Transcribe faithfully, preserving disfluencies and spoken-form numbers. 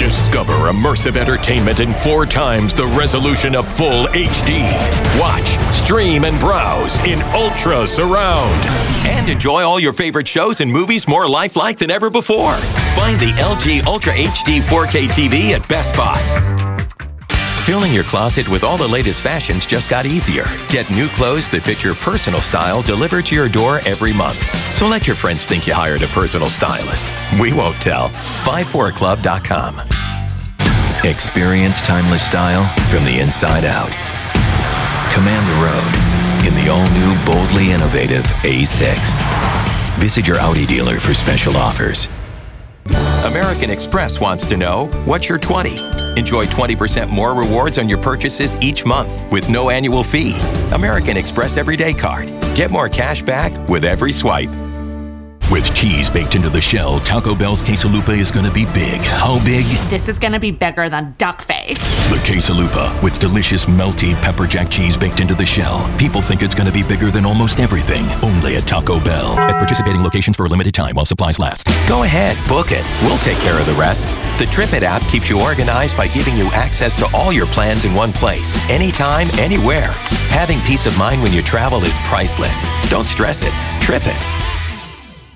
Discover immersive entertainment in four times the resolution of full H D. Watch, stream, and browse in Ultra Surround. And enjoy all your favorite shows and movies more lifelike than ever before. Find the L G Ultra H D four K T V at Best Buy. Filling your closet with all the latest fashions just got easier. Get new clothes that fit your personal style delivered to your door every month. So let your friends think you hired a personal stylist. We won't tell. five four club dot com. Experience timeless style from the inside out. Command the road in the all-new, boldly innovative A six. Visit your Audi dealer for special offers. American Express wants to know, what's your twenty? Enjoy twenty percent more rewards on your purchases each month with no annual fee. American Express Everyday Card. Get more cash back with every swipe. With cheese baked into the shell, Taco Bell's Quesalupa is going to be big. How big? This is going to be bigger than duck face. The Quesalupa, with delicious melty pepper jack cheese baked into the shell. People think it's going to be bigger than almost everything. Only at Taco Bell. At participating locations for a limited time while supplies last. Go ahead, book it. We'll take care of the rest. The TripIt app keeps you organized by giving you access to all your plans in one place. Anytime, anywhere. Having peace of mind when you travel is priceless. Don't stress it. TripIt.